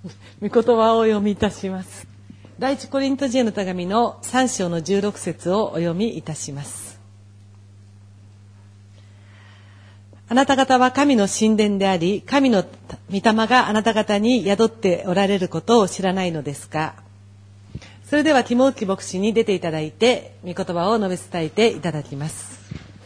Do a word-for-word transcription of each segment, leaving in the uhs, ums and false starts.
御言葉をお読みいたします。第一コリント人への手紙のさん章のじゅうろく節をお読みいたします。あなた方は神の神殿であり、神の御霊があなた方に宿っておられることを知らないのですか。それではティモキ牧師に出ていただいて、御言葉を述べ伝えていただきます。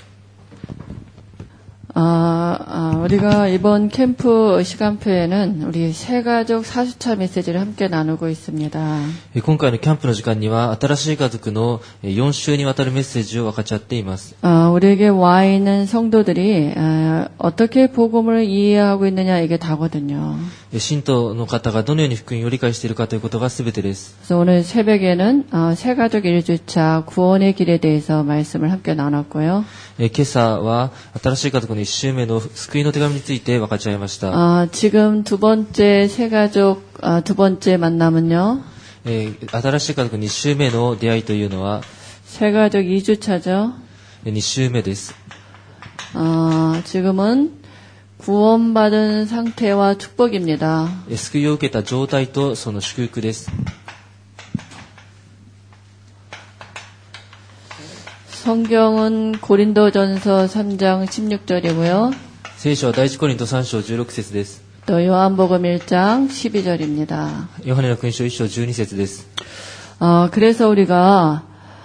아, 아, 우리가 이번 캠프 시간표에는 우리 새가족 사주차 메시지를 함께 나누고 있습니다. 今回のキャンプの時間には新しい家族のよん週にわたるメッセージを分かち合っています。 아, 우리에게 와 있는 성도들이 아, 어떻게 복음을 이해하고 있느냐 이게 다거든요. 信徒の方がどのように福音を理解しているかということが全てです。 그래서 오늘 새벽에는 아, 새가족 일 주차 구원의 길에 대해서 말씀을 함께 나눴고요. 今朝は新しい家族のいち週目の救いの手紙について分かち合いました。 아, 지금 두 번째 새가족 아, 두 번째 만남은요. えー、新しい家族に週目の出会いというのは 새가족 이 주차죠. に週目です。 아, 지금은 구원받은 상태와 축복입니다. 救いを受けた状態とその祝福です。 성경은 고린도전서 삼 장 십육 절이고요. 聖書は第一コリントさん章じゅうろく節です。 또 요한복음 일 장 십이 절입니다. ヨハネの福音書いち章じゅうに節です。 어, 그래서 우리가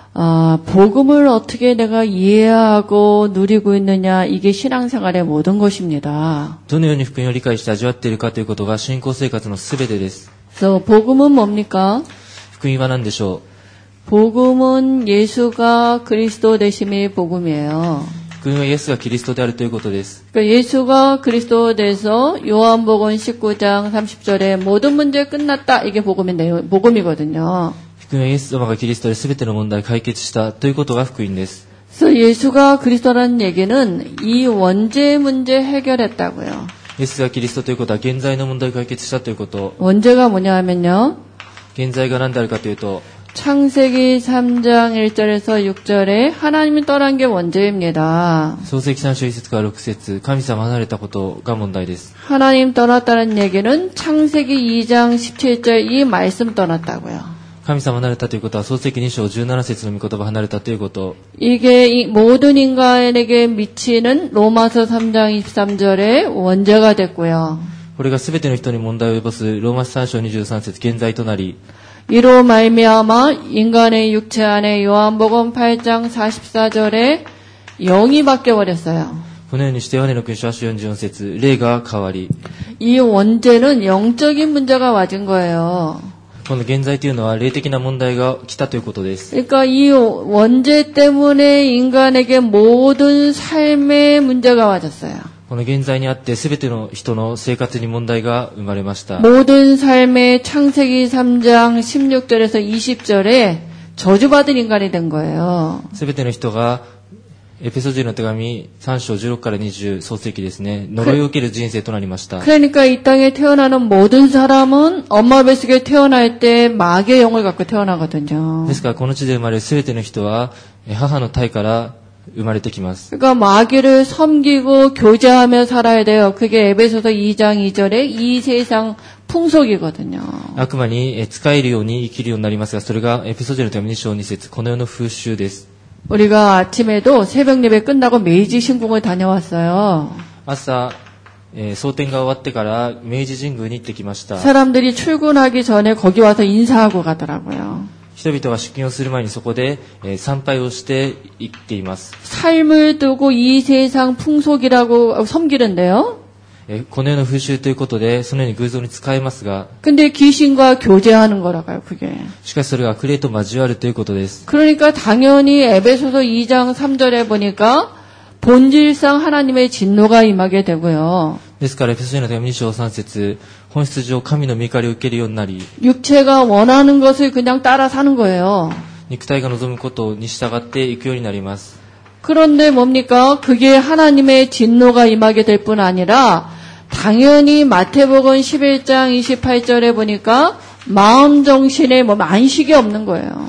어, 복음을 어떻게 내가 이해하고 누리고 있느냐 이게 신앙생활의 모든 것입니다. どのように福音を理解して味わっているかということが信仰生活のすべてです。 그래서 복음은 뭡니까? 福音は何でしょう。 복음은 예수가 그리스도 되심이 복음이에요. 福音はイエスがキリストであるということです。 그러니까 예수가 그리스도 돼서 요한복음 십구 장 삼십 절에 모든 문제 끝났다 이게 복음인데요. 복음이거든요. 福音はイエス様がキリストで全ての問題を解決したということが福音です。 그래서 예수가 그리스도라는 얘기는 이 원죄 문제 해결했다고요. イエスがキリストということは現在の問題を解決したということ。 원죄가 뭐냐 하면요. 現在が何であるかというと 창세기 삼 장 일 절에서 육 절에 하나님이 떠난 게 원죄입니다. 創世記さん章いち節からろく節、神様離れたことが問題です。 하나님 떠났다는 얘기는 창세기 이 장 십칠 절 이 말씀 떠났다고요. 神様離れたということは創世記に章じゅうなな節の御言葉離れたということ。 이게 이 모든 인간에게 미치는 로마서 삼 장 이십삼 절에 원죄가 됐고요. これが全ての人に問題を及ぼすローマ書さん章にじゅうさん節現在となり 이로 말미암아 인간의 육체 안에 요한복음 팔 장 사십사 절에 영이 바뀌어버렸어요. このようにしてヨハネの福音書はち章よんじゅうよん節、霊が変わり 이 원죄는 영적인 문제가 맞은 거예요. この現在というのは霊的な問題が来たということです。 그러니까 이 원죄 때문에 인간에게 모든 삶의 문제가 와졌어요. この現在にあって全ての人の生活に問題が生まれました。 모든 삶의 창세기 삼 장 십육 절에서 이십 절에 저주받은 인간이 된 거예요. 全ての人がエペソ人の手紙さん章じゅうろくからにじゅう創世記ですね。呪いを受ける人生となりました。 그러니까 이 땅에 태어나는 모든 사람은 엄마 뱃속에 태어날 때 마귀의 영을 갖고 태어나거든요. ですからこの地で生まれる全ての人は母の胎から生まれてきます。 그러니까 마귀를 섬기고 교제하며 살아야 돼요. 그게 에베소서 이 장 이 절에 이 세상 풍속이거든요. 悪魔に仕えるように生きるようになりますが、それがエペソ人の手紙に章に節、この世の風習です。 우리가 아침에도 새벽 예배 끝나고 메이지 신궁을 다녀왔어요. 朝、えー、蒼天が終わってから明治神宮に行ってきました。 사람들이 출근하기 전에 거기 와서 인사하고 가더라고요. 人々が出勤をする前にそこで、えー、参拝をして行っています。 삶을 두고 이 세상 풍속이라고 섬기는데요. えー、この世の風習ということでそのように偶像に使えますが、 근데 귀신과 교제하는 거라고요, 그게. しかしそれが悪霊と交わるということです。 그러니까 당연히 에베소서 이 장 삼 절에 보니까 본질상 하나님의 진노가 임하게 되고요. ですからエペソ人の手紙に章さん節、本質上神の御怒りを受けるようになり、 육체가 원하는 것을 그냥 따라 사는 거예요. 肉体が望むことに従っていくようになります。 그런데 뭡니까? 그게 하나님의 진노가 임하게 될 뿐 아니라 당연히 마태복음 십일 장 이십팔 절에 보니까 마음 정신에 뭐 안식이 없는 거예요.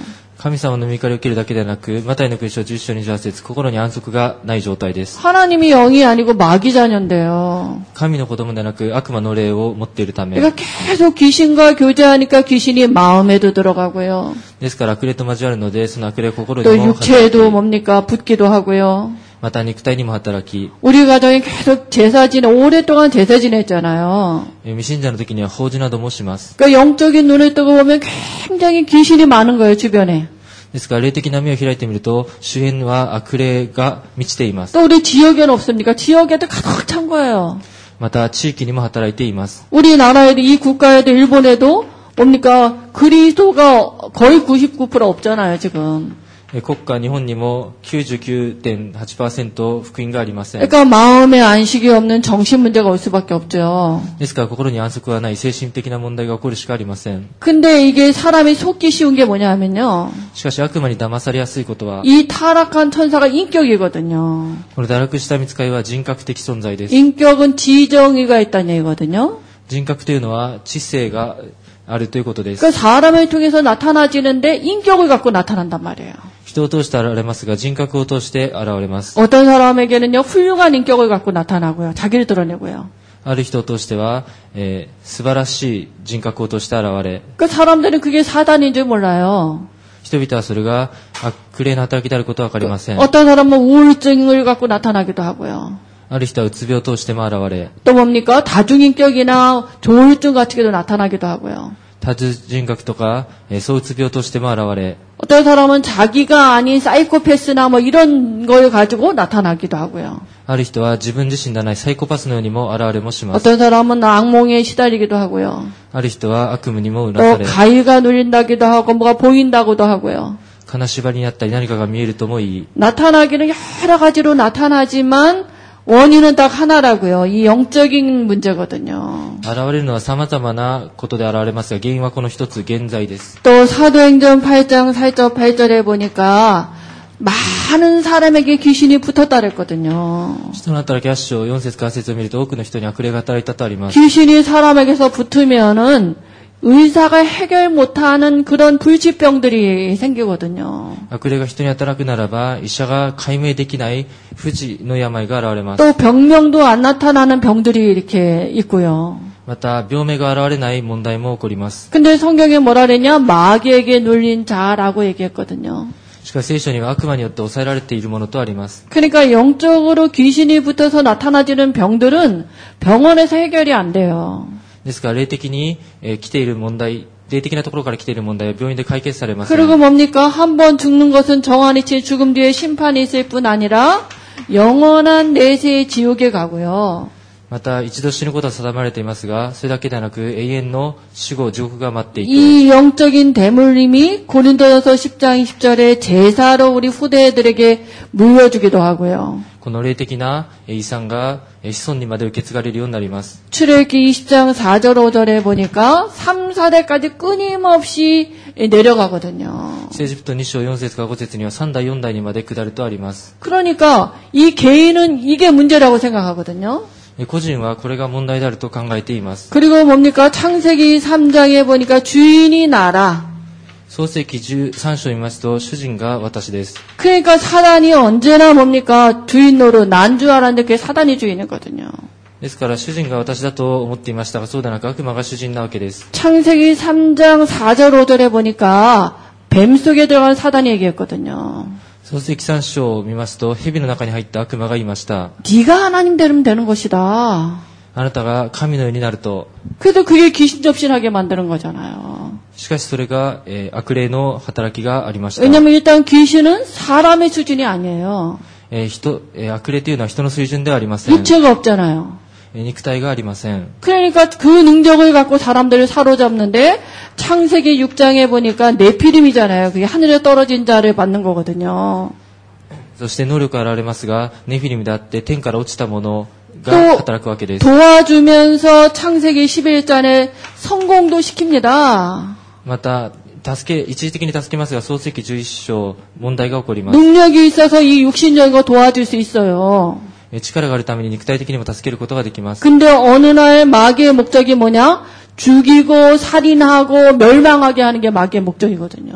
神様の御怒りを受けるだけではなく、マタイの福音書じゅっ章にじゅうはち節、心に安息がない状態です。 하나님이 영이 아니고 마귀 자녀인데요. 神の子供ではなく悪魔の霊を持っているため。 그러니까 계속 귀신과 교제하니까 귀신이 마음에도 들어가고요. ですから悪霊と交わるので、その悪霊は心に 또 も働 육체에도 き、 뭡니까? 붙기도 하고요. また肉体にも働き、 우리 가정이 계속 제사 지내 오랫동안 제사 지냈잖아요. 未信者の時には法事などもします。 그러니까 영적인 눈을 뜨고 보면 굉장히 귀신이 많은 거예요, 주변에. ですから霊的な目を開いてみると、周辺は悪霊が満ちています。 또 우리 지역에는 없습니까? 지역에도 가득 찬 거예요. また地域にも働いています。 우리나라에도 이 국가에도 일본에도 뭡니까? 그리스도가 거의 구십구 퍼센트 없잖아요, 지금. 国家日本にも きゅうじゅうきゅうてんはちパーセント 福音がありません。 그러니까 마음에 안식이 없는 정신 문제가 올 수밖에 없죠. ですから心に安息はない精神的な問題が起こるしかありません。 근데 이게 사람이 속기 쉬운 게 뭐냐면요. しかし悪魔に騙されやすいことは、 이 타락한 천사가 인격이거든요. この堕落した御使いは人格的存在です。 인격은 지정의가 있다는 얘기거든요. 人格というのは知性があるということです。 그 사람을 통해서 나타나지는데 인격을 갖고 나타난단 말이에요. 人を通して現れますが、人格を通して現れます。 어떤 사람에게는요, 훌륭한 인격을 갖고 나타나고요. 자기를 드러내고요. ある人を通しては、えー、素晴らしい人格を通して現れ、 그 사람들은 그게 사단인 줄 몰라요. 人々はそれが悪霊の働きであることはわかりません。 어떤 사람은 우울증을 갖고 나타나기도 하고요. ある人はうつ病を通しても現れ、 또 뭡니까? 다중인격이나 조울증 같은 게도 나타나기도 하고요. 多重人格とか、えー、そううつ病としても現れ、 어떤 사람은 자기가 아닌 사이코패스나 뭐 이런 걸 가지고 나타나기도 하고요. ある人は自分自身ではないサイコパスのようにも現れもします。 어떤 사람은 악몽에 시달리기도 하고요. ある人は悪夢にもうな 또 され、 가위가 눌린다기도 하고 뭐가 보인다고도 하고요. 金縛りになったり何かが見えるとも言い、 나타나기는 여러 가지로 나타나지만 원인은 딱 하나라고요. 이 영적인 문제거든요. 現れるのは様々なことで現れますが、原因はこの一つ、現在です。 또 사도행전 팔 장 사 절 팔 절에 보니까 많은 사람에게 귀신이 붙었다 그랬거든요. 使徒の働きはち章よん節からはち節を見ると、多くの人に悪霊が働いたとあります。 귀신이 사람에게서 붙으면은 의사가 해결 못하는 그런 불치병들이 생기거든요. 悪霊が人に働くならば、医者が解明できない不治の病が現れます。 또 병명도 안 나타나는 병들이 이렇게 있고요. また、病名が現れない問題も起こります。 근데 성경에 뭐라 그랬냐? 마귀에게 눌린 자라고 얘기했거든요. しかし聖書には悪魔によって抑えられているものとあります。 그러니까 영적으로 귀신이 붙어서 나타나지는 병들은 병원에서 해결이 안 돼요. ですから、霊的に、えー来ている問題、霊的なところから来ている問題は病院で解決されません。 그리고 뭡니까? 한 번 죽는 것은 정한이치 죽음 뒤에 심판이 있을 뿐 아니라 영원한 내세의 지옥에 가고요. また、一度死ぬことは定まれていますが、それだけではなく、永遠の死後、地獄が待っていて、 이 영적인 대물림이 고린도전서 십 장 이십 절에 제사로 우리 후대들에게 물려주기도 하고요. この霊的な遺産がえー子孫にまで受け継がれるようになります。 출애굽기 이십 장 사 절 오 절에 보니까 삼, 사 대까지 끊임없이 내려가거든요. 出エジプトに章よん節からご節にはさん代よん代にまで下るとあります。 그러니까 이 개인은 이게 문제라고 생각하거든요. えー個人はこれが問題であると考えています。 그리고 뭡니까? 창세기 삼 장에 보니까 주인이 나라. 創世記じゅうさん章を見ますと、主人が私です。 그러니까 사단이 언제나 뭡니까? 주인 노릇, 난 줄 알았는데 그게 사단이 주인이거든요. ですから主人が私だと思っていましたが、そうではなく悪魔が主人なわけです。 창세기 삼 장 사 절 오 절에 보니까 뱀 속에 들어간 사단이 얘기했거든요. 創世記さん章を見ますと、蛇の中に入った悪魔が言いました。 네가 하나님 되면 되는 것이다. あなたが神のようになると。 그래도 그게 귀신접신하게 만드는 거잖아요. しかしそれが、えー悪霊の働きがありました。 왜냐면 일단 귀신은 사람의 수준이 아니에요. えー人えー悪霊というのは人の水準ではありません。 육체가 없잖아요. えー肉体がありません。 그러니까 그 능력을 갖고 사람들을 사로잡는데 창세기 육 장에 보니까 네피림이잖아요. 그게 하늘에 떨어진 자를 받는 거거든요. そして能力が現れますが、ネフィリムであって天から落ちたものが働くわけです。 도와주면서 창세기 십일 장에 성공도 시킵니다. また、助け、一時的に助けますが、創世記じゅういち章、問題が起こります。 능력이 있어서 이 육신적인 거 도와줄 수 있어요. えー力があるために肉体的にも助けることができます。 근데 어느 날 마귀의 목적이 뭐냐? 죽이고 살인하고 멸망하게 하는 게 마귀의 목적이거든요. し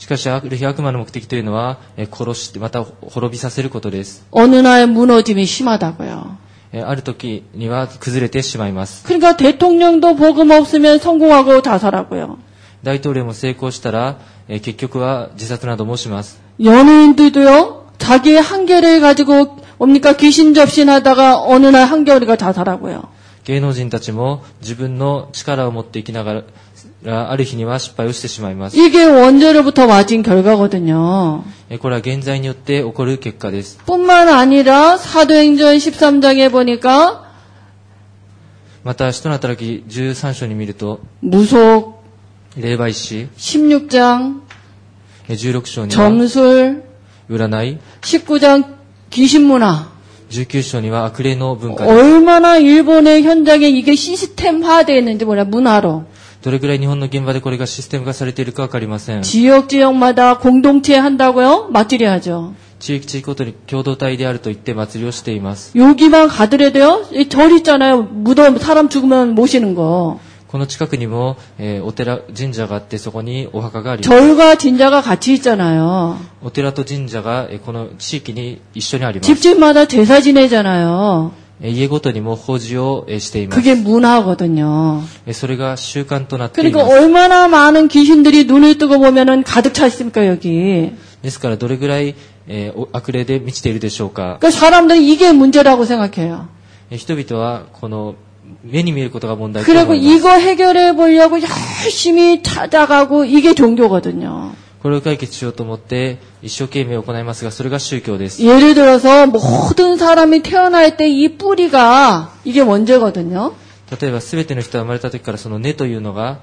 しかし、ある日悪魔の目的というのは、え殺して、また滅びさせることです。 어느 날 무너짐이 심하다고요. えある時には崩れてしまいます。 그러니까 대통령도 복음 없으면 성공하고 자살하고요. 大統領も成功したら、え結局は自殺などもします。 연예인들도요. 자기의 한계를 가지고 뭡니까 귀신 접신하다가 어느 날 한겨울이가 자살하고요. 芸能人たちも自分の力を持って生きながら、ある日には失敗をしてしまいます。 이게 원죄로부터 맞은 결과거든요. これは現在によって起こる結果です。 뿐만 아니라 사도행전 십삼 장에 보니까 また使徒の働きじゅうさん章に見ると、 무속, 霊媒師、 십육 장, じゅうろく章には 점술, 占い、 십구 장 귀신문화. じゅうきゅう章には悪霊の文化です。 얼마나 일본의 현장에 이게 시스템화되어 있는지 몰라 문화로. どれぐらい日本の現場でこれがシステム化されているかわかりません。 지역 지역마다 공동체 한다고요? 맞들이 하죠. 地域地域ごとに共同体であると言って祭りをしています。 여기만 가더라도요. 이 절 있잖아요. 무덤 사람 죽으면 모시는 거. この近くにも、えー、お寺、神社があって、そこにお墓があります。 절과 진자가 같이 있잖아요. お寺と神社が、えー、この地域に一緒にあります。 집집마다 제사 지내잖아요. えー、家ごとにも法事を、えー、しています。 그게 문화거든요. えー、それが習慣となっていま 그러니까 す。 얼마나 많은 귀신들이 눈을 뜨고 보면은 가득 차 있습니까 여기. ですから、どれぐらい、えー、悪霊で満ちているでしょうか。 그러니까 사람들이 이게 문제라고 생각해요. えー、人々は、この、目に見えることが問題と思い 그리고 ます。 이거 해결해 보려고 열심히 찾아가고 이게 종교거든요. これを解決しようと思って一生懸命行いますが、それが宗教です。 예를 들어서 모든 사람이 태어날 때 이 뿌리가 이게 원죄거든요. 例えば全ての人が生まれた時からその根というのが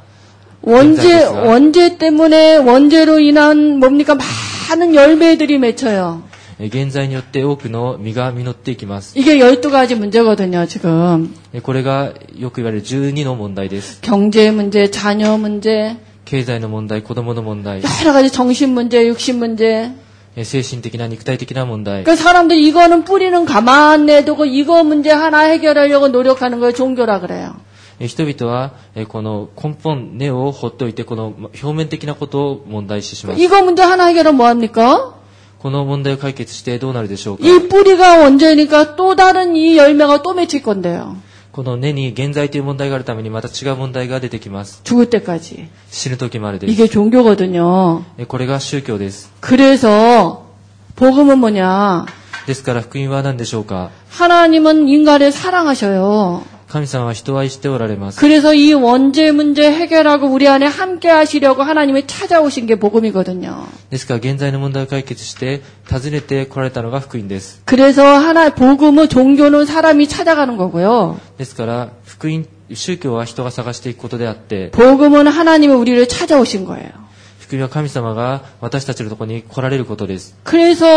원죄 원죄 때문에 원죄로 인한 뭡니까 많은 열매들이 맺혀요. 現在によって多くの実が実っていきます。 이게 열두 가지 문제거든요, 지금. これがよく言われるじゅうにの問題です。 경제 문제, 자녀 문제, 経済の問題、子供の問題、 여러 가지 정신 문제, 육신 문제. 精神的な肉体的な問題。 그러니까 사람들이 이거는 뿌리는 가만 내두고 이거 문제 하나 해결하려고 노력하는 걸 종교라 그래요. 人々はこの根本根を放っておいてこの表面的なことを問題視します。 이거 문제 하나 해결하면 뭐 합니까? この問題を解決してどうなるでしょうか。 이 뿌리가 원죄니까 또 다른 이 열매가 또 맺힐 건데요. この根に現在という問題があるためにまた違う問題が出てきます。 죽을 때까지. 死ぬ時までです。 이게 종교거든요. これが宗教です。 그래서 복음은 뭐냐? ですから福音は何でしょうか。 하나님은 인간을 사랑하셔요. 神様は人を愛しておられます。 그래서 이 원죄 문제 해결하고 우리 안에 함께 하시려고 하나님이 찾아오신 게 복음이거든요. ですから現在の問題を解決して訪ねて来られたのが福音です。 그래서 하나 복음은 종교는 사람이 찾아가는 거고요. ですから福音宗教は人が探していくことであって、 복음은 하나님이 우리를 찾아오신 거예요. 福音は神様が私たちのところに来られることです。 그래서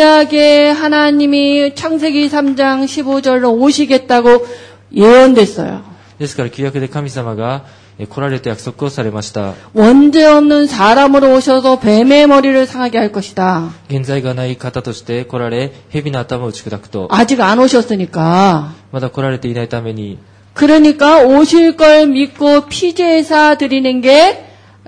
구약에 하나님이 창세기 삼 장 십오 절로 오시겠다고 예언됐어요. ですから旧約で神様が来られると約束をされました。 원죄 없는 사람으로 오셔서 뱀의 머리를 상하게 할 것이다. 現在がない方として来られ蛇の頭を打ち砕くと。 아직 안 오셨으니까. まだ来られていないために 그러니까 오실 걸 믿고 피제사 드리는 게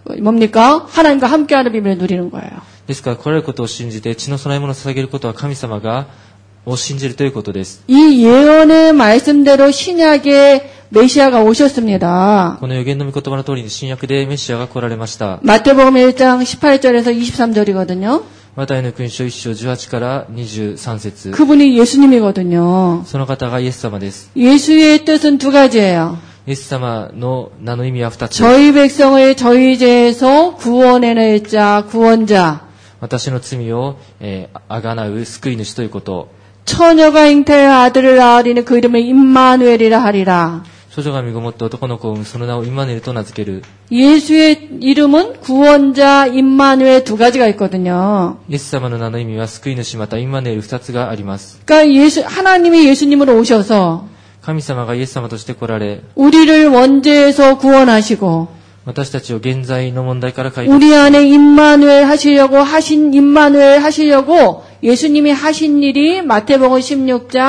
뭡니까? 하나님과 함께하는 비밀을 누리는 거예요. ですから来られることを信じて血の供え物を捧げることは神様がを信じるということです。 이 예언의 말씀대로 신약에 메시아가 오셨습니다. この預言の御言葉の通りに新約でメシアが来られました。 마태복음 일 장 십팔 절에서 이십삼 절이거든요. マタイの福音書いち章じゅうはちからにじゅうさん節。 그분이 예수님이거든요. その方がイエス様です。 예수의 뜻은 두 가지예요. イエス様の名の意味は二つ。 저희 백성을 저희 죄에서 구원해낼 자, 구원자. 私の罪を、えー、あがなう救い主ということ。 처녀가 잉태의 아들을 낳으리니 그 이름을 임마누엘이라 하리라. 処女が身ごもって男の子を産むその名をインマヌエルと名付ける。 예수의 이름은 구원자, 임마누엘 두 가지가 있거든요. イエス様の名の意味は救い主またインマヌエル二つがあります。 그러니까 예수, 하나님이 예수님으로 오셔서 神様がイエス様として来られ、 우리를 원죄에서 구원하시고 私たちを現在の問題から解決 우리 안에 임마누엘 하시려고 하신 임마누엘 하시려고 예수님이 하신 일이 마태복음 십육 장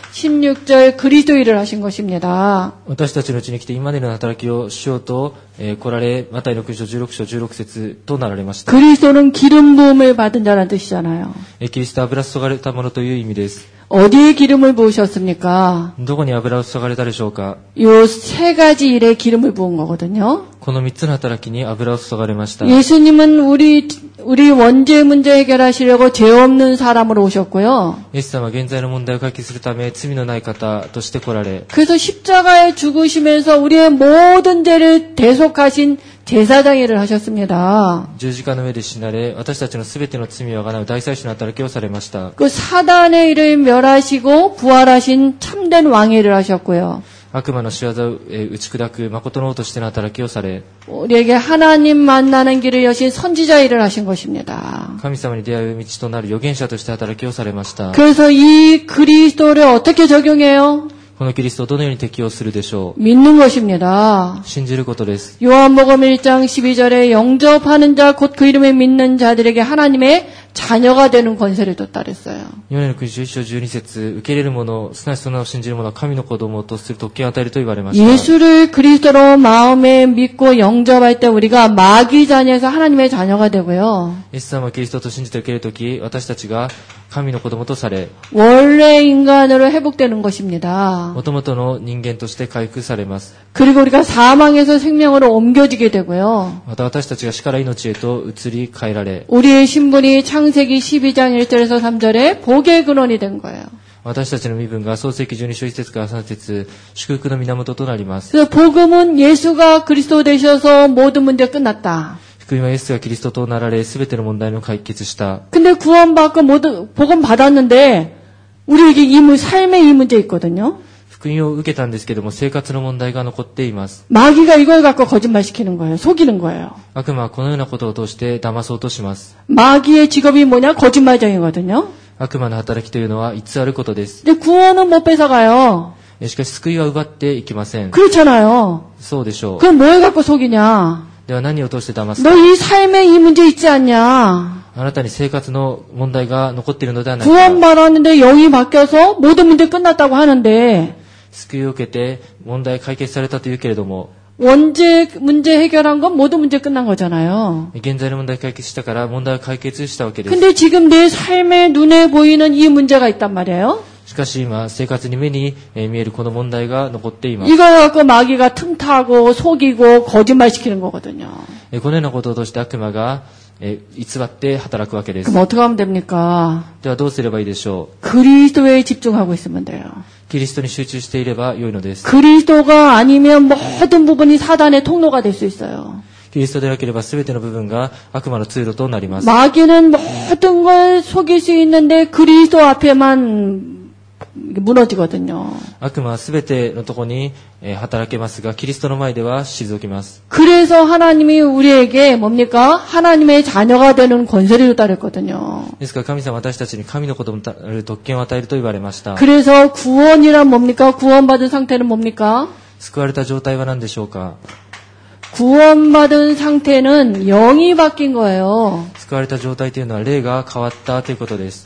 십육 절 그리스도 일을 하신 것입니다. 私たちのうちに来てインマネルの働きをしようと、えー来られ、マタイろく章じゅうろく章じゅうろく節となられました。 그리스도는 기름 부음을 받은 자라는 뜻이잖아요. えーキリストは油注がれたものという意味です。 어디에 기름을 부으셨습니까? どこに油を注がれたでしょうか。 요 세 가지 일에 기름을 부은 거거든요. この三つの働きに油を注がれました。 예수님은 우리 우리 원죄 문제 해결하시려고 죄 없는 사람으로 오셨고요. イエス様は現在の問題を解決するため罪のない方として来られ、 그래서 십자가에 죽으시면서 우리의 모든 죄를 대속하신 제사장 일을 하셨습니다. 十字架の上で死なれ、私たちのすべての罪を贖う大祭司の働きをされました。 그 사단의 일을 멸하시고 부활하신 참된 왕의 일을 하셨고요. 悪魔の仕業をえー打ち砕く誠の王としての働きをされ、 우리에게 하나님 만나는 길을 여신 선지자 일을 하신 것입니다. 神様に出会う道となる預言者として働きをされました。 그래서 이 그리스도를 어떻게 적용해요? このキリストをどのように適用するでしょう。 믿는 것입니다. 信じることです。 요한복음 일 장 십이 절에 영접하는 자 곧 그 이름에 믿는 자들에게 하나님의 자녀가 되는 권세를 줬다 그랬어요. ヨハネの福音書いち章じゅうに節、受け入れる者、すなわちその名を信じる者は神の子供とする特権を与えると言われました。 예수를 그리스도로 마음에 믿고 영접할 때 우리가 마귀 자녀에서 하나님의 자녀가 되고요. イエス様をキリストと信じて受け入れるとき、私たちが神の子供とされ、 원래 인간으로 회복되는 것입니다. 元々の人間として回復されます。 그리고 우리가 사망에서 생명으로 옮겨지게 되고요. また私たちが死から命へと移り変えられ、 우리의 신분이 창세기 십이 장 일 절에서 삼 절에 복의 근원이 된 거예요. 私たちの身分が創世記じゅうに章いち節からさん節、祝福の源となります。 그래서 복음은 예수가 그리스도 되셔서 모든 문제 끝났다. 福音はイエスがキリストとなられ、すべての問題の解決した。 근데 구원받고 모든 복음 받았는데 우리에게 이 문, 삶의 이 문제 있거든요. 福音を受けたんですけども、生活の問題が残っています。 마귀가 이걸 갖고 거짓말 시키는 거예요. 속이는 거예요. 悪魔はこのようなことを通して騙そうとします。 마귀의 직업이 뭐냐? 거짓말쟁이거든요. 悪魔の働きというのは偽ることです。 근데 구원은 못 뺏어가요. しかし救いは奪っていきません。 그렇잖아요. そうでしょう。 그럼 뭘 갖고 속이냐? では何を通して騙すか。 너 이 삶에 이 문제 있지 않냐? あなたに生活の問題が残っているのではないか。 구원받았는데 영이 바뀌어서 모든 문제 끝났다고 하는데 救いを受けて問題解決されたというけれども、 원죄 문제 해결한 건 모든 문제 끝난 거잖아요. 現在の問題解決したから問題を解決したわけです。 근데 지금 내 삶에 눈에 보이는 이 문제가 있단 말이에요. しかし今生活に目に見えるこの問題が残っています。 이걸 갖고 마귀가 틈타고 속이고 거짓말 시키는 거거든요. このようなことを通して悪魔が偽って働くわけです。 그럼 어떻게 하면 됩니까? ではどうすればいいでしょう。 그리스도에 집중하고 있으면 돼요. キリストに集中していれば良いのです。 그리스도가 아니면 모든 부분이 사단의 통로가 될 수 있어요. キリストでなければ全ての部分が悪魔の通路となります。 마귀는 모든 걸 속일 수 있는데 그리스도 앞에만 무너지거든요. 悪魔は全てのところに働けますが、キリストの前では退きます。 그래서 하나님이 우리에게 뭡니까? 하나님의 자녀가 되는 권세를 줬다 그랬거든요. ですから神様は私たちに神の子となる特権を与えると言われました。 그래서 구원이란 뭡니까? 구원받은 상태는 뭡니까? 救われた状態は何でしょうか。 구원받은 상태는 영이 바뀐 거예요. 救われた状態というのは霊が変わったということです。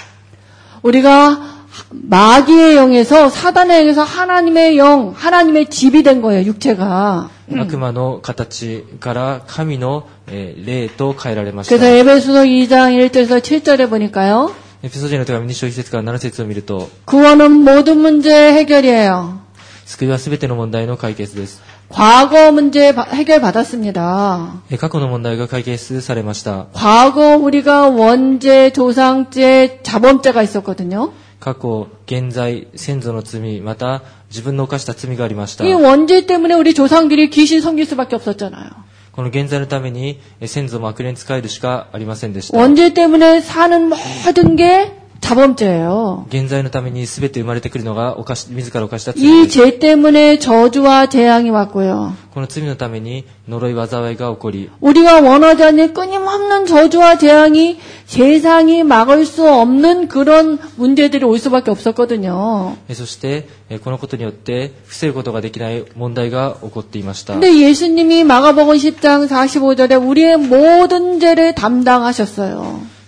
우리가 마귀의 영에서 사단의 영에서 하나님의 영, 하나님의 집이 된 거예요. 육체가. 悪魔の形から神の霊と変えられました。 그래서 에베소서 이 장 일 절에서 칠 절에 보니까요. エペソ人の手紙に章いち節からなな節を見ると、 구원은 모든 문제 해결이에요. 救いは全ての問題の解決です。 과거 문제 해결 받았습니다. 過去の問題が解決されました。 과거 우리가 원죄, 조상죄, 자범죄가 있었거든요. 過去、現在、先祖の罪、また自分の犯した罪がありました。 이 원죄 때문에 우리 조상들이 귀신 섬길 수밖에 없었잖아요. この現在のために先祖も悪霊に仕えるしかありませんでした。 원죄 때문에 사는 모든 게 자범죄예요. 現在のために全て生まれてくるのが犯し自ら犯した罪 이 です。 죄 때문에 저주와 재앙이 왔고요. この罪のために呪い災いが起こり、 우리가 원하지 않는 끊임없는 저주와 재앙이 세상이 막을 수 없는 그런 문제들이 올 수밖에 없었거든요. そしてこのことによって防ぐことができない問題が起こっていました。 근데 예수님이 마가복음 십 장 사십오 절에 우리의 모든 죄를 담당하셨어요.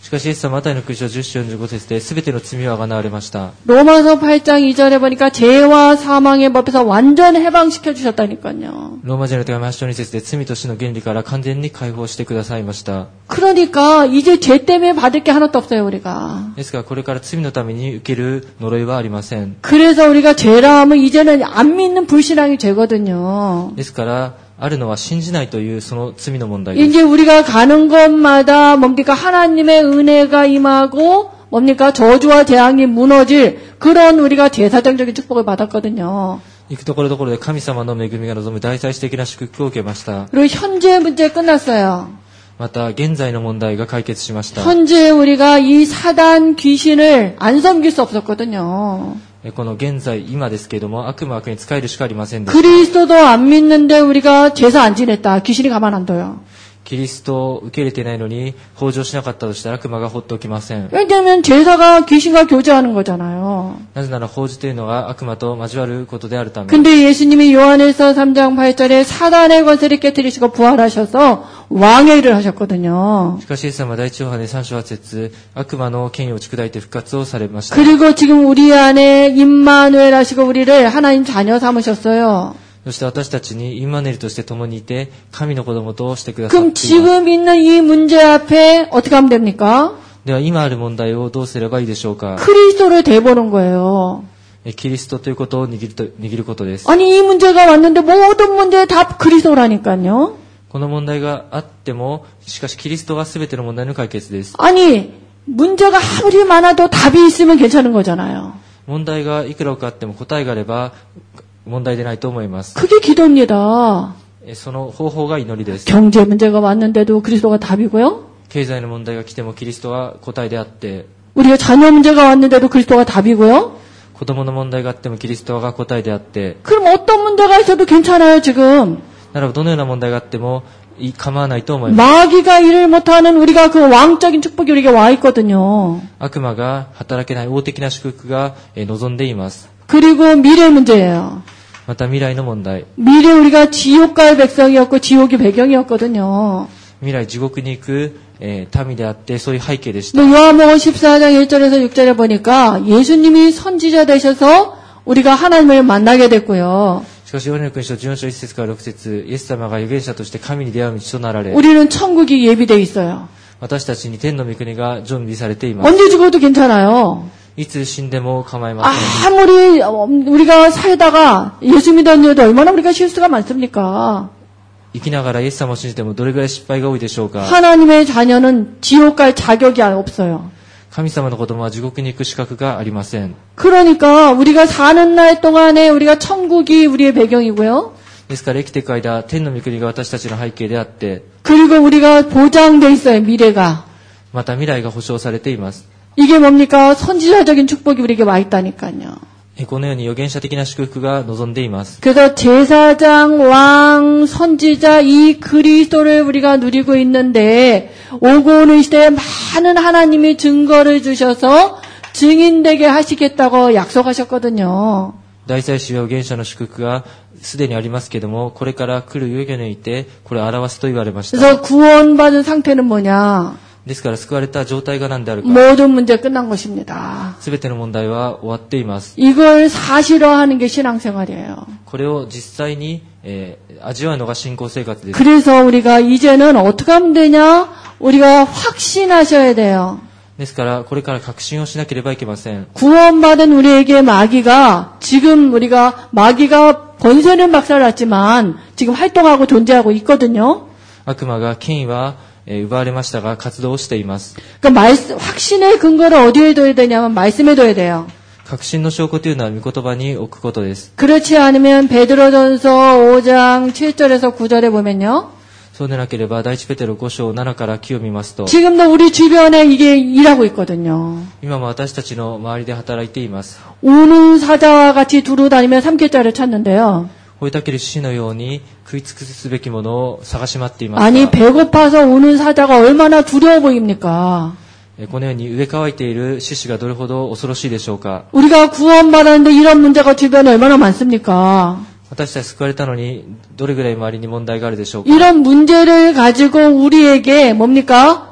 しかしイエス様はマタイの福音書じゅっ章よんじゅうご節で全ての罪は贖われました。 로마서 팔 장 이 절에 보니까 죄와 사망의 법에서 완전 해방시켜 주셨다니까요. ローマ人の手紙はち章に節で罪と死の原理から完全に解放してくださいました。 그러니까 이제 죄 때문에 받을 게 하나도 없어요, 우리가. ですからこれから罪のために受ける呪いはありません。 그래서 우리가 죄라 하면 이제는 안 믿는 불신앙이 죄거든요. ですからあるのは信じないというその罪の問題です。 이제 우리가 가는 곳마다 뭡니까? 하나님의 은혜가 임하고 뭡니까? 저주와 재앙이 무너질 그런 우리가 제사장적인 축복을 받았거든요. 行くところどころで神様の恵みが望む大祭司的な祝福を受けました。 그리고 현재 문제 끝났어요. また現在の問題が解決しました。 현재 우리가 이 사단 귀신을 안 섬길 수 없었거든요. この現在今ですけれども悪魔悪に仕えるしかありませんでした。 그리스도도 안 믿는데 우리가 제사 안 지냈다. 귀신이 가만 안 둬요. キリストを受け入れていないのに豊穣しなかったとしたら悪魔が放っておきません。 왜냐하면 제사가 귀신과 교제하는 거잖아요. なぜなら法事というのは悪魔と交わることであるため。 근데 예수님이 요한에서 삼 장 팔 절에 사단의 권세를 깨뜨리시고 부활하셔서 왕의 일을 하셨거든요. しかしイエス様は第一ヨハネさん章はち節悪魔の権威を打ち砕いて復活をされました。 그리고 지금 우리 안에 임마누엘 하시고 우리를 하나님 자녀 삼으셨어요. そして私たちにインマネルとして共にいて神の子供としてくださってい 그럼 ます。 지금 있는 이 문제 앞에 어떻게 하면 됩니까? では今ある問題をどうすればいいでしょうか。 그리스도를 대보는 거예요. キリストということを握ると、握ることです。 아니 이 문제가 왔는데 모든 문제의 답 그리스도라니까요. この問題があってもしかしキリストが全ての問題の解決です。 아니 문제가 아무리 많아도 답이 있으면 괜찮은 거잖아요. 問題がいくらかあっても答えがあれば問題でないと思います。 그게 기도입니다. その方法が祈りです。 경제 문제가 왔는데도 그리스도가 답이고요. 経済の問題が来てもキリストは答えであって、 우리가 자녀 문제가 왔는데도 그리스도가 답이고요. 子供の問題があってもキリストが答えであって、 그럼 어떤 문제가 있어도 괜찮아요 지금. ならばどのような問題があっても構わないと思います。 마귀가 일을 못하는 우리가 그 왕적인 축복이 우리에게 와 있거든요. 悪魔が働けない王的な祝福が望んでいます。 그리고 미래 문제예요. また未来の問題。 미래 우리가 지옥 갈 백성이었고 지옥이 배경이었거든요. 未来地獄に行く、えー、民であってそういう背景でした。 요한복음 십사 장 일 절에서 육 절에 보니까 예수님이 선지자 되셔서 우리가 하나님을 만나게 됐고요. しかしヨハネの福音書じゅうよん章いち節からろく節、イエス様が預言者として神に出会う道となられ、 우리는 천국이 예비되어 있어요. 私たちに天の御国が準備されています。 언제 죽어도 괜찮아요. いつ死んでも構いません。 아무리 우리가 살다가 예수 믿었는데도 얼마나 우리가 실수가 많습니까? 生きながらイエス様を信じてもどれぐらい失敗が多いでしょうか。 하나님의 자녀는 지옥 갈 자격이 없어요. 神様の子供は地獄に行く資格がありません。 그러니까 우리가 사는 날 동안에 우리가 천국이 우리의 배경이고요. ですから生きていく間、天の御国が私たちの背景であって、 그리고 우리가 보장돼 있어요. 미래가. また未来が保証されています。 이게 뭡니까? 선지자적인 축복이 우리에게 와 있다니까요. このように預言者的な祝福が望んでいます。 그래서 제사장, 왕, 선지자 이 그리스도를 우리가 누리고 있는데 오고 오는 시대에 많은 하나님이 증거를 주셔서 증인되게 하시겠다고 약속하셨거든요. 大祭司は預言者の祝福がすでにありますけれども、これから来る世にいてこれを表すと言われました。 그래서 구원받은 상태는 뭐냐? ですから救われた状態が何であるか。 모든 문제 끝난 것입니다. すべての問題は終わっています。 이걸 사실화하는 게 신앙생활이에요. これを実際に、えー、味わうのが信仰生活です。 그래서 우리가 이제는 어떻게 하면 되냐? 우리가 확신하셔야 돼요. ですからこれから確信をしなければいけません。 구원받은 우리에게 마귀가 지금 우리가 마귀가 권세는 박살났지만 지금 활동하고 존재하고 있거든요. 悪魔が権威は奪われましたが活動をしています。 그러니까 말씀, 확신의 근거를 어디에 둬야 되냐면 말씀에 둬야 돼요. 確信の証拠というのは御言葉に置くことです。 그렇지 않으면 베드로전서 오 장 칠 절에서 구 절에 보면요. そうでなければ第一ペテロご章ななからきを見ますと、 지금도 우리 주변에 이게 일하고 있거든요. 今も私たちの周りで働いています。 우는 사자와 같이 두루 다니며 삼킬자를 찾는데요. 追いたける獅子のように食い尽くすべきものを探し回っていますが、 아니 배고파서 우는 사자가 얼마나 두려워 보입니까? このように飢え乾いている獅子がどれほど恐ろしいでしょうか。 우리가 구원받았는데 이런 문제가 주변에 얼마나 많습니까? 私たち救われたのにどれぐらい周りに問題があるでしょうか。 이런 문제를 가지고 우리에게 뭡니까?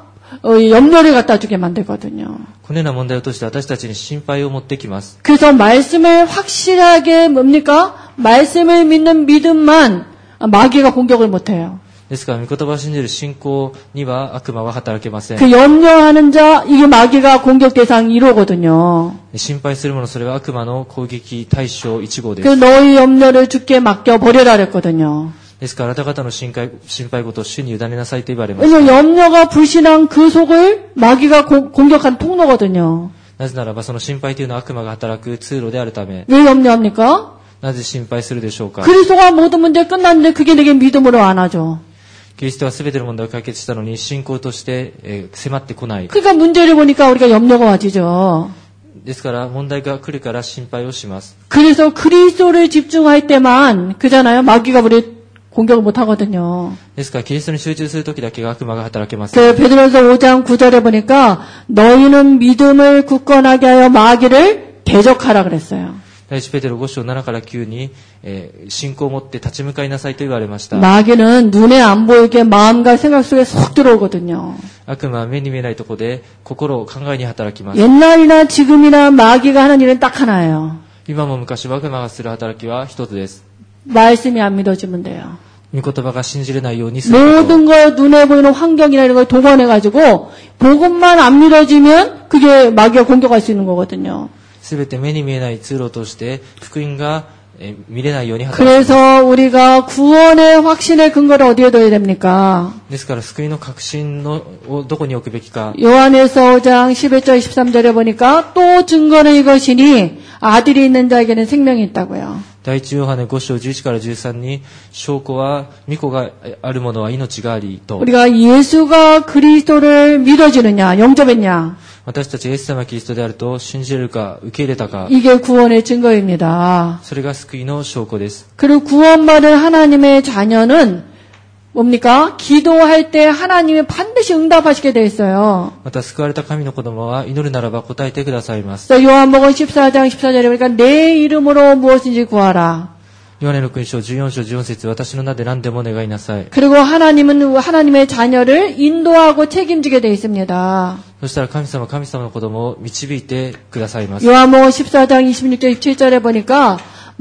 어, 염려를 갖다 주게 만들거든요. このような問題を通して私たちに心配を持ってきます。 그래서 말씀을 확실하게 뭡니까? 말씀을 믿는 믿음만 마귀가 공격을 못해요. ですから、御言葉を信じる信仰には悪魔は働けません。 그 염려하는 자, 이게 마귀가 공격 대상 일 호거든요. 心配するもの、それは悪魔の攻撃対象いち号で 그 す。 너희 염려를 주께 맡겨 버려라 그랬거든요. ですから、あなた方の心配、心配事を主に委ねなさいと言われまし 왜냐면 た。 염려가 불신한 그 속을 마귀가 고, 공격한 통로거든요. なぜならば、その心配というのは悪魔が働く通路であるため、 왜 염려합니까? なぜ心配するでしょうか。 그리스도가 모든 문제 끝났는데 그게 내게 믿음으로 안 하죠. キリストは全ての問題を解決したのに、信仰として、えー迫ってこない。 그러니까 문제를 보니까 우리가 염려가 와지죠. ですから、問題が来るから心配をします。 그래서 그리스도를 집중할 때만 그잖아요. 마귀가 우리 공격을 못 하거든요. ですから、キリストに集中するときだけが悪魔が働けません。 그 베드로서 오 장 구 절에 보니까 너희는 믿음을 굳건하게 하여 마귀를 대적하라 그랬어요. 第一ペテロご章ななからきゅうに、えー信仰を持って立ち向かいなさいと言われました。 마귀는 눈에 안 보이게 마음과 생각 속에 쏙 들어오거든요. 悪魔は目に見えないところで心を考えに働きます。 옛날이나 지금이나 마귀가 하는 일은 딱 하나예요. 今も昔悪魔がする働きは一つです。 말씀이 안 믿어지면 돼요. 御言葉が信じれないようにすること。 모든 걸 눈에 보이는 환경이나 이런 걸 동원해가지고 복음만 안 믿어지면 그게 마귀가 공격할 수 있는 거거든요. すべて目に見えない通路として福音がえー見れないように働きます。 그래서 우리가 구원의 확신의 근거를 어디에 둬야 됩니까? ですから救いの確信のをどこに置くべきか。 요한에서 오 장 십일 절 십삼 절에 보니까 또 증거는 이것이니 아들이 있는 자에게는 생명이 있다고요. 第一ヨハネご章じゅういちからじゅうさんに証拠は御子があるものは命がありと。 우리가 예수가 그리스도를 믿어지느냐 영접했냐 私たちイエス様キリストであると信じれるか受け入れたか。 이게 구원의 증거입니다. それが救いの証拠です。 그리고 구원받은 하나님의 자녀는 뭡니까? 기도할 때 하나님이 반드시 응답하시게 돼 있어요. また救われた神の子供は祈るならば答えてくださいます。 그래서 요한복음 십사 장 십사 절에 보니까 내 이름으로 무엇인지 구하라. ヨハネの福音書じゅうよん章じゅうよん節私の名で何でも願いなさい。 그리고 하나님은 하나님의 자녀를 인도하고 책임지게 돼 있습니다. そしたら神様神様の子供を導いてくださいます。 요한복음 십사 장 이십육 절 이십칠 절에 보니까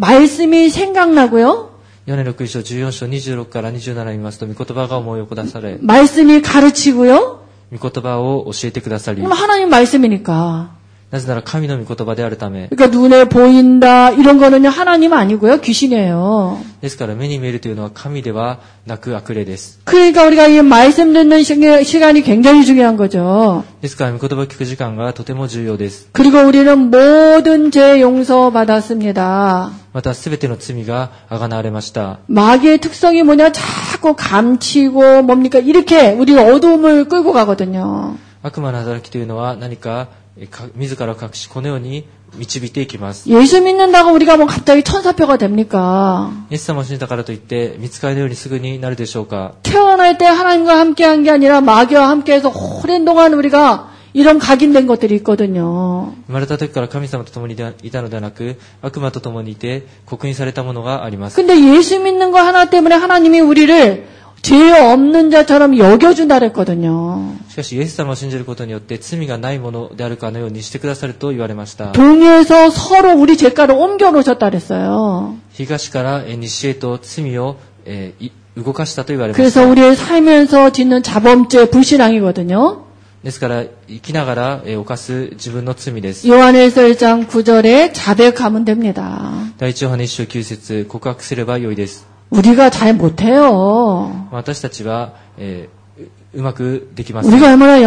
말씀이 생각나고요. ヨハネの福音書じゅうよん章にじゅうろくからにじゅうななを見ますと御言葉が思い起こされ、 말씀이 가르치고요. 御言葉を教えてくださり、 그럼 하나님 말씀이니까. なぜなら神の御言葉であるため。 그러니까 눈에 보인다 이런 거는요 하나님 아니고요 귀신이에요. ですから目に見えるというのは神ではなく悪霊です。 그러니까 우리가 이 말씀 듣는 시간이 굉장히 중요한 거죠. ですから御言葉を聞く時間がとても重要です。 그리고 우리는 모든 죄 용서 받았습니다. またすべての罪が贖われました。 마귀의 특성이 뭐냐 자꾸 감치고 뭡니까 이렇게 우리가 어두움을 끌고 가거든요. 悪魔の働きというのは何かか自らを隠しこのように導いていきます。 예수 믿는다고 우리가 뭐 갑자기 천사표가 됩니까? イエス様を信じたからといって見つかりのようにすぐになるでしょうか。 태어날 때 하나님과 함께한 게 아니라 마귀와 함께해서 오랜 동안 우리가 이런 각인된 것들이 있거든요. 生まれた時から神様と共にいたのではなく悪魔と共にいて刻印されたものがあります。 근데 예수 믿는 거 하나 때문에 하나님이 우리를 죄 없는 자처럼 여겨준다 그랬거든요. しかしイエス様を信じることによって罪がないものであるかのようにしてくださると言われました。 동에서 서로 우리 죄가를 옮겨 놓으셨다 그랬어요. 東から西へと罪を、えーい動かしたと言われまし 그래서 た。 우리의 살면서 짓는 자범죄 불신앙이거든요. ですから生きながら、えー犯す自分の罪です。 요한에서 일 장 구 절에 자백하면 됩니다. 第一ヨハネいっ章きゅう節告白すればよいです。 우리가 잘 못해요. 私たちは、えーううまくできません。 우리가 얼마나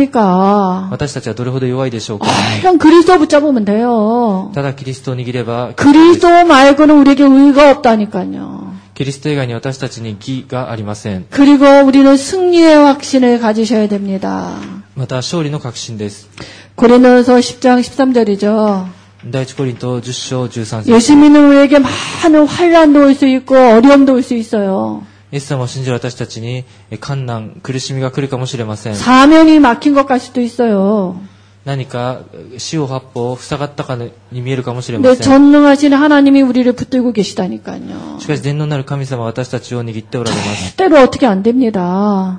연약합니까? 私たちはどれほど弱いでしょうか。 그냥 그리스도 붙잡으면 돼요. ただキリストを握れば 그리스도 말고는 우리에게 의가 없다니까요. キリスト以外に私たちに義がありません。 그리고 우리는 승리의 확신을 가지셔야 됩니다. また勝利の確信です。 고린도서 십 장 십삼 절이죠. 第一コリントじゅっ章じゅうさん節。 예수 믿는 우리에게 많은 환난도 올 수 있고 어려움도 올 수 있어요. イエス様を信じる私たちにえ困難、苦しみが来るかもしれません。 사명이 막힌 것 같을 수도 있어요. 何か四方八方塞がったかに見えるかもしれま 근데 せん。 전능하신 하나님이 우리를 붙들고 계시다니까요. しかし全能なる神様は私たちを握っておられます。 때로 어떻게 안 됩니다.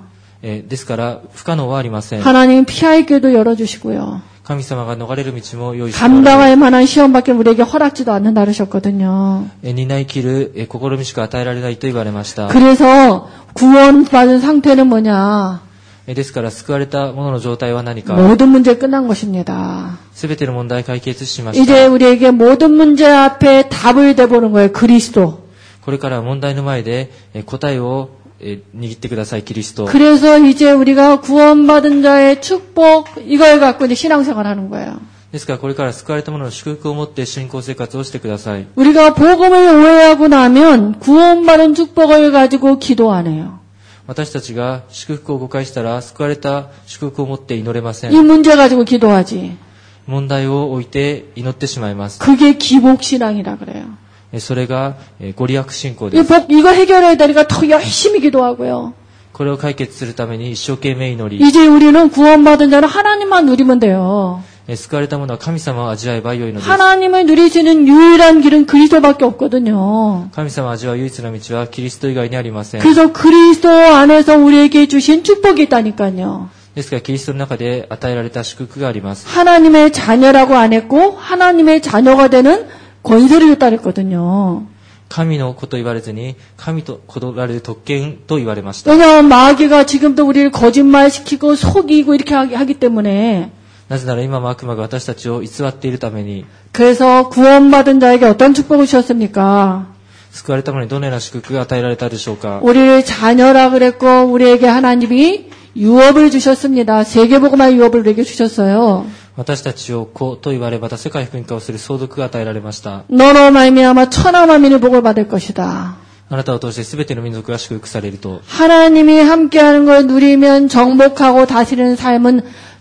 えーですから不可能はありません。 하나님 피할 길도 열어주시고요. 神様が逃れる道も用意しておられ 감당할 만한 시험밖에 우리에게 허락지도 않는다 그러셨거든요. えー担い切るえー試みしか与えられないと言われました。 그래서 구원받은 상태는 뭐냐? えーですから救われた者の状態は何か、 모든 문제 끝난 것입니다. すべての問題解決しまし 이제 た。 우리에게 모든 문제 앞에 답을 대보는 거예요. 그리스도. これからは問題の前でえー答えをえー握ってください、キリスト。 그래서 이제 우리가 구원받은 자의 축복 이걸 갖고 이제 신앙생활 하는 거예요. ですからこれから救われた者の祝福を持って信仰生活をしてください。 우리가 복음을 오해하고 나면 구원받은 축복을 가지고 기도 안 해요. 私たちが祝福を誤解したら救われた祝福を持って祈れませ 이 ん。 문제 가지고 기도하지. 問題を置いて祈ってしまいます。 그게 기복신앙이라 그래요. えーそれがえーご利益信仰 이 です。 복, 이거 해결해야 되니까 더 열심히 기도하고요. これを解決するために一生懸命祈り、 이제 우리는 구원받은 자는 하나님만 누리면 돼요. えー救われた者は神様を味わえばよいのです。 하나님을 누리시는 유일한 길은 그리스도밖에 없거든요. 神様を味わう唯一の道はキリスト以外にありません。 그래서 그리스도 안에서 우리에게 주신 축복이 있다니까요. ですからキリストの中で与えられた祝福があります。 하나님의 자녀라고 안 했고 하나님의 자녀가 되는 권세를 줬다 그랬거든요. 神の子と言われずに神と異なる特権と言われました。 왜냐하면 마귀가 지금도 우리를 거짓말시키고 속이고 이렇게 하기, 하기 때문에 なぜなら今も悪魔が私たちを偽っているために、 그래서 구원받은 자에게 어떤 축복을 주셨습니까? 救われた者にどのような祝福が与えられたでしょうか。 우리를 자녀라 그랬고 우리에게 하나님이 유업을 주셨습니다. 세계복음화의 유업을 우리에게 주셨어요. 私たちを子と言われ、また世界福音化をする相続が与えられました。 너로 말미암아 천하 만민이 복을 받을 것이다. あなたを通して全ての民族が祝福されると。 하나님이 함께하는 걸 누리면 정복하고 다스리는 삶은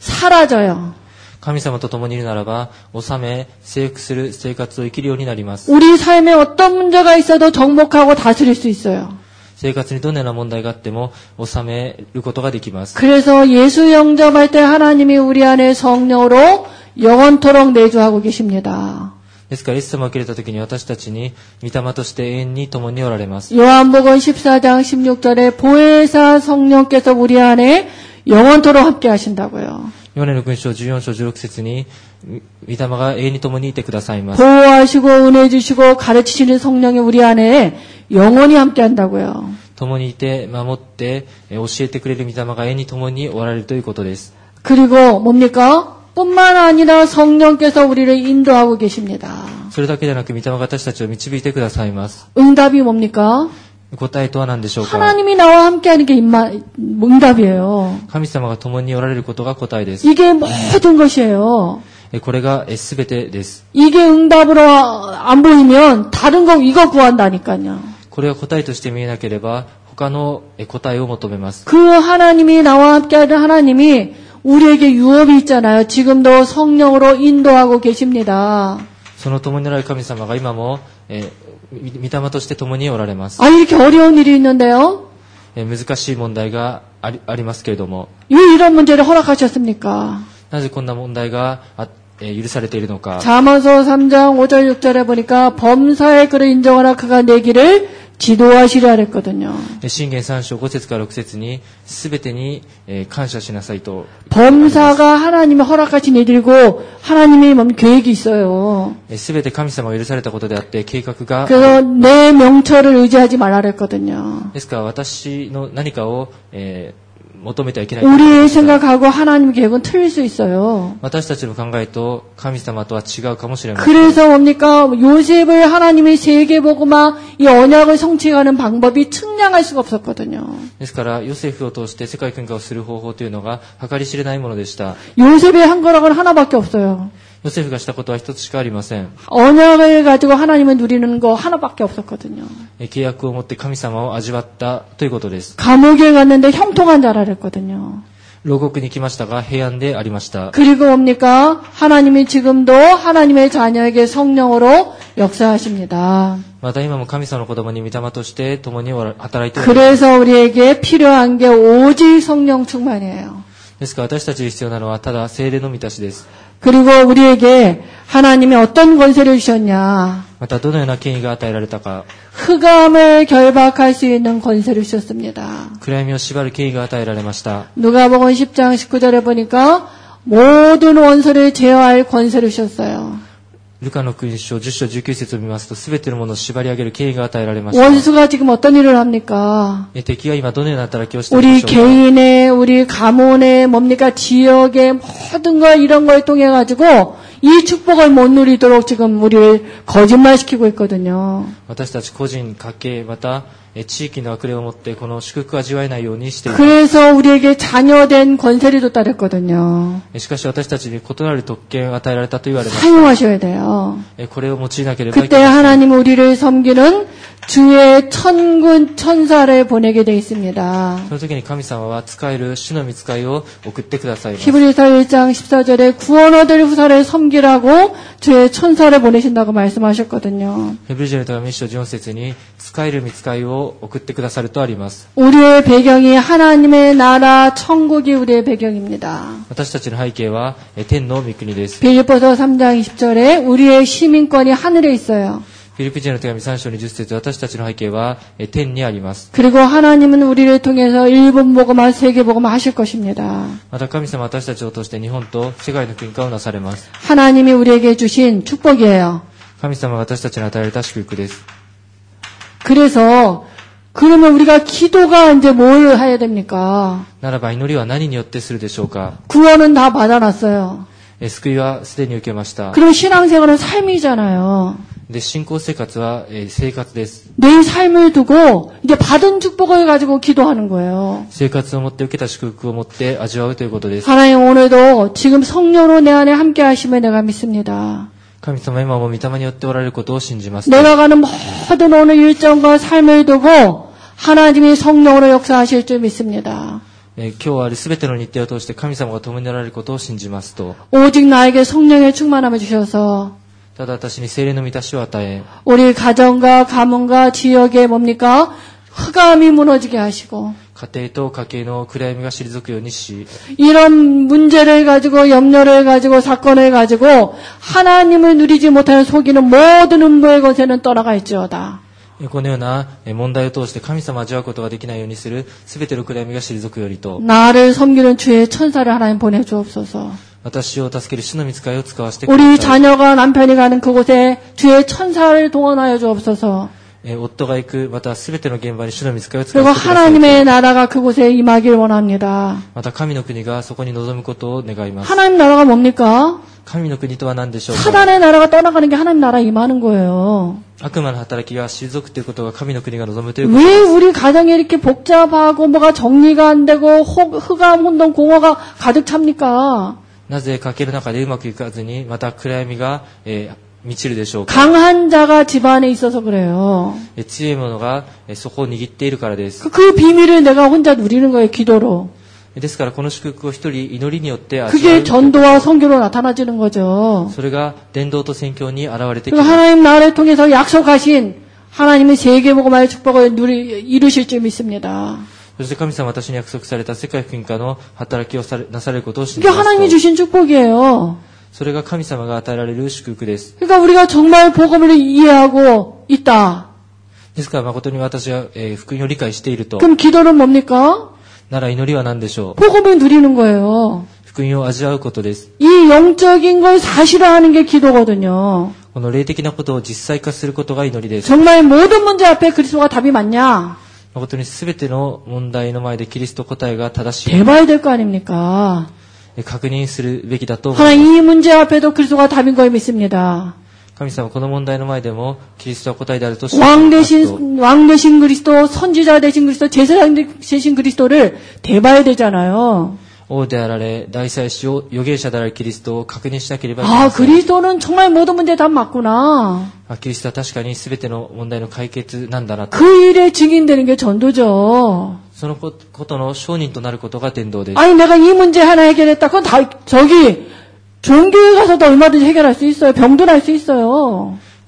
사라져요. 神様と共にいるならば、治め、征服する生活を生きるようになります。 우리 삶에 어떤 문제가 있어도 정복하고 다스릴 수 있어요. 生活にどのような問題があっても収めることができます。 그래서 예수 영접할 때 하나님이 우리 안에 성령으로 영원토록 내주하고 계십니다. ですからイエス様を受け入れた時に私たちに御霊として永遠に共におられます。 요한복음 십사 장 십육 절에 보혜사 성령께서 우리 안에 영원토록 함께 하신다고요. ヨハネの群章じゅうよん章じゅうろく節に御霊が永遠に共にいてくださいます。 보호하시고 은혜 주시고 가르치시는 성령이 우리 안에 영원히 함께 한다고요. 共にいて守ってえ教えてくれる御霊が永遠に共におられるということです。 그리고 뭡니까? 뿐만 아니라 성령께서 우리를 인도하고 계십니다. それだけでなく御霊が私たちを導いてくださいます。 응답이 뭡니까? 答えとは何でしょうか。 하나님이 나와 함께하는 게 임마, 응답이에요. 神様が共におられることが答えです。 이게 모든 것이에요. えこれがすべてです。 이게 응답으로 안 보이면 다른 거 이거 구한다니까요. これが答えとして見えなければ他の答えを求めます。 그 하나님이 나와 함께하는 하나님이 우리에게 유업이 있잖아요. 지금도 성령으로 인도하고 계십니다. その共におられる神様が今もえ御霊として共におられます。 아, 이렇게 어려운 일이 있는데요. え難しい問題があり、ありますけれども、 왜 이런 문제를 허락하셨습니까? なぜこんな問題があえ許されているのか。 자문서 삼 장 오 절 육 절에 보니까 범사의 그를 인정하라 그가 내 길을 지도하시려 했거든요. 箴言さん章ご節からろく節に全てにえ感謝しなさいと。 범사가 하나님이 허락하신 일이고 하나님이 뭔 계획이 있어요. 全て神様が許されたことであって計画が。 그래서 내 명철을 의지하지 말라 그랬거든요. ですから私の何かをえー求めてはいけない。 우리의 생각하고 하나님 계획은 틀릴 수 있어요. 私たちの考えと神様とは違うかもしれません。 그래서 뭡니까? 요셉을 하나님이 세계복음화 이 언약을 성취하는 방법이 측량할 수가 없었거든요. ですからヨセフを通して世界訓化をする方法というのが計り知れないものでした。 요셉이 한 거라고는 하나밖에 없어요. ヨセフがしたことは一つしかありません。 언약을 가지고 하나님을 누리는 거 하나밖에 없었거든요. 契約を持って神様を味わったということです。 감옥에 갔는데 형통한 자라 그랬거든요. 牢獄に来ましたが平安でありました。 그리고 뭡니까? 하나님이 지금도 하나님의 자녀에게 성령으로 역사하십니다. また今も神様の子供に御霊として共に働いておられます。 그래서 우리에게 필요한 게 오직 성령 충만이에요. ですから私たちに必要なのはただ聖霊の満たしです。 그리고 우리에게 하나님이 어떤 권세를 주셨냐? またどのような権威が与えられたか、 흑암을 결박할 수 있는 권세를 주셨습니다. 暗闇を縛る権威が与えられました。 누가복음 십 장 십구 절에 보니까 모든 원수를 제어할 권세를 주셨어요. ルカの福音書じゅっ章じゅうきゅう節を見ますと、すべてのものを縛り上げる権威が与えられました。 원수가 지금 어떤 일을 합니까? 敵が今どのような働きをしている 우리 でしょうか。 개인의, 우리 가문의, 뭡니까, 지역의 모든 걸 이런 걸 통해 가지고 이 축복을 못 누리도록 지금 우리를 거짓말시키고 있거든요. 私たち個人、家計、またえ地域の悪霊をもってこの祝福を味わえないようにしています。 그래서 우리에게 자녀된 권세를 줬다 그랬거든요. しかし私たちに異なる特権を与えられたと言われます。 사용하셔야 돼요. これを用いなければいけ 그때 ません。 하나님은 우리를 섬기는 주의 천군 천사를 보내게 돼 있습니다. その時に神様は使える主の御使いを送ってくださいます。 히브리서 일 장 십사 절에 구원 얻을 후사를 섬기라고 주의 천사를 보내신다고 말씀하셨거든요. ヘブル人の手紙いっ章じゅうよん節に使える御使いを送ってくださるとあります。 우리의 배경이 하나님의 나라 천국이 우리의 배경입니다. 私たちの背景はえ天の御国です。 빌립보서 삼 장 이십 절에 우리의 시민권이 하늘에 있어요. フィリピ人の手紙さん章にじゅっ節、私たちの背景はえ天にあります。 그리고 하나님은 우리를 통해서 일본 복음화 세계 복음화 하실 것입니다. また神様は私たちを通して日本と世界の福音化をなされます。 하나님이 우리에게 주신 축복이에요. 神様が私たちに与えられた祝福です。 그래서 그러면 우리가 기도가 이제 뭘 해야 됩니까? ならば祈りは何によってするでしょうか。 구원은 다 받아놨어요. え救いはすでに受けました。 그럼 신앙생활은 삶이잖아요. で信仰生活はえ生活です。 내 삶을 두고 이제 받은 축복을 가지고 기도하는 거예요. 生活をもって受けた祝福をもって味わうということです。 하나님 오늘도 지금 성령으로 내 안에 함께 하심을 내가 믿습니다. 神様今も御霊によっておられることを信じます。 내가 가는 모든 오늘 일정과 삶을 두고 하나님이 성령으로 역사하실 줄 믿습니다. え今日あるすべての日程を通して神様が共におられることを信じますと、 오직 나에게 성령의 충만함을 주셔서 ただ私に聖霊の満たしを与え、 우리 가정과 가문과 지역에 뭡니까? 흑암이 무너지게 하시고 家庭と家計の暗闇が退くようにし、 이런 문제를 가지고 염려를 가지고 사건을 가지고 하나님을 누리지 못하는 속이는 모든 음부의 권세는 떠나갈지어다. このような問題を通して神様を味わうことができないようにするすべての暗闇が退くよりと、 나를 섬기는 주의 천사를 하나님 보내주옵소서. 私を助ける主の御使いを使わせてくだ 우리 さい。 자녀가 남편이 가는 그곳에 주의 천사를 동원하여 주옵소서. え夫が行くまたすべての現場に主の御使いを使 그리고 わせてください。 하나님의 나라가 그곳에 임하길 원합니다. また神の国がそこに臨むことを願います。 하나님 나라가 뭡니까? 神の国とは何でしょうか。 사단의 나라가 떠나가는 게 하나님 나라에 임하는 거예요. 悪魔の働きが退くということが神の国が望むということ 왜 です。 우리 가정이 이렇게 복잡하고 뭐가 정리가 안 되고 혹- 흑암 혼돈 공허가 가득 찹니까? なぜ家計の中でうまくいかずにまた暗闇が、えー満ちるでしょうか。 강한 자가 집안에 있어서 그래요. え強い者がえそこを握っているからです。 그, 그 비밀을 내가 혼자 누리는 거예요. 기도로. ですからこの祝福を一人祈りによって味わう 그게 전도와 선교로 나타나지는 거죠. それが伝道と宣教に現れてき 그리고 ます。 하나님 나라를 통해서 약속하신 하나님의 세계복음화의 축복을 누리, 이루실 줄 믿습니다. そして神様は私に約束された世界福音化の働きをされなされることを信じ 그게 ます 하나님이 と、 주신 축복이에요. それが神様が与えられる祝福です。 그러니까 우리가 정말 복음을 이해하고 있다. ですから誠に私は、えー福音を理解していると、 그럼 기도는 뭡니까? なら祈りは何でしょう。 복음을 누리는 거예요. 福音を味わうことです。 이 영적인 걸 사실화하는 게 기도거든요. この霊的なことを実際化することが祈りです。 정말 모든 문제 앞에 그리스도가 답이 맞냐? 誠に全ての問題の前でキリスト答えが正しい。 대봐야 될 거 아닙니까? 確認するべきだと思いま 하나님 す。 이 문제 앞에도 그리스도가 답인 걸 믿습니다. 神様この問題の前でもキリストは答えであると信じ 왕 ますと、 대신, 왕 대신 그리스도, 선지자 대신 그리스도, 제사장 대신 그리스도를 대봐야 되잖아요. 王であられ、大祭司を預言者であられキリストを確認しなければいけま 아, せん。 그리스도는 정말 모든 문제 답 맞구나. あキリストは確かに全ての問題の解決なんだなと。 그 일에 증인되는 게 전도죠. そのことの証人となることが伝道です。 아니, 내가 이 문제 하나 해결했다. 그건 다, 저기, 종교에 가서도 얼마든지 해결할 수 있어요. 병도 날 수 있어요.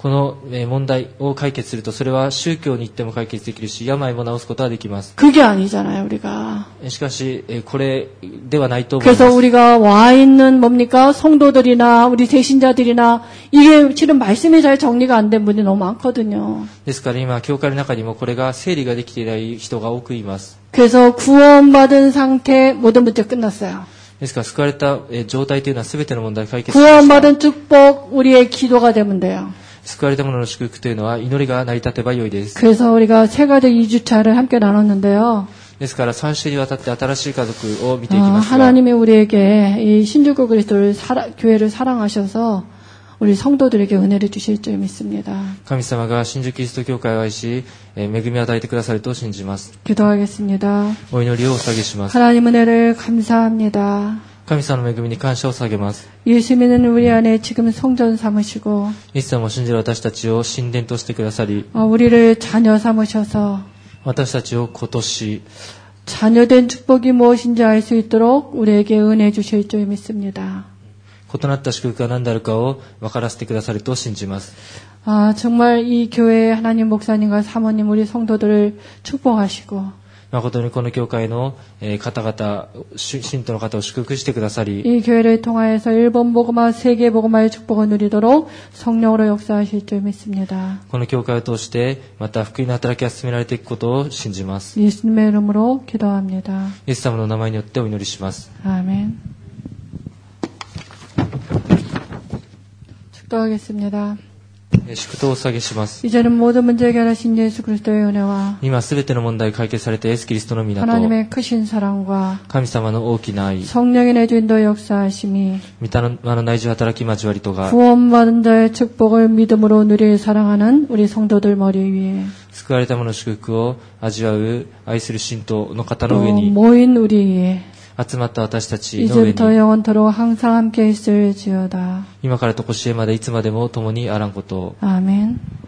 このえー問題を解決すると、それは宗教に行っても解決できるし、病も治すことはできます。 그게 아니잖아요, 우리가. しかし、えーこれではないと思いま 그래서 す。 우리가 와 있는 뭡니까? 성도들이나 우리 대신자들이나 이게 실은 말씀이 잘 정리가 안 된 분이 너무 많거든요. ですから今、教会の中にもこれが整理ができていない人が多くいます。 그래서 구원받은 상태 모든 문제 끝났어요. ですから、救われたえー状態というのは全ての問題を解決しました。 구원받은 축복 우리의 기도가 되면 돼요. 救われた者の祝福というのは祈りが成り立てばよいです。 그래서 우리가 세 가지 이 주차를 함께 나눴는데요. ですからさん週にわたって新しい家族を見ていき 어, ますが、 하나님이 우리에게 이 신주교 그리스도를 사랑, 교회를 사랑하셔서 우리 성도들에게 은혜를 주실 줄 믿습니다. 神様が新宿キリスト教会を愛し、えー恵みを与えてくださると信じます。 기도하겠습니다. お祈りをお捧げします。 하나님 은혜를 감사합니다. 神様の恵みに感謝を捧げます。 예수 믿는 우리 안에 지금 성전 삼으시고 イエス様を信じる私たちを神殿としてくださり、 어, 우리를 자녀 삼으셔서 私たちを今年 자녀된 축복이 무엇인지 알 수 있도록 우리에게 은혜 주실 줄 믿습니다. 異なった祝福が何であるかを分からせてくださると信じます。 아, 정말 이 교회 하나님 목사님과 사모님 우리 성도들을 축복하시고 誠にこの教会のえー方々、し信徒の方を祝福してくださり、 이 교회를 통하여서 일본 복음화, 세계 복음화의 축복을 누리도록 성령으로 역사하실 줄 믿습니다. この教会を通してまた福音の働きが進められていくことを信じます。 예수님의 이름으로 기도합니다. イエス様の名前によってお祈りします。 아멘. 축도하겠습니다. えー祝祷をお捧げします。 이제는 모든 문제 해결하신 예수 그리스도의 은혜와 今すべての問題を解決されたイエス・キリストの皆と 하나님의 크신 사랑과 神様の大きな愛、 성령의 내주인도 역사하심이 御霊の内住働き交わりとが 구원받은 자의 축복을 믿음으로 누리 사랑하는 우리 성도들 머리 위에 救われた者の祝福を味わう愛する信徒の方 또 の上に 모인 우리 위에 集まった私たちの上に 이제부터 영원토록 항상 함께 있을지어다. 今からとこしえまでいつまでも共にあらんことを 아멘.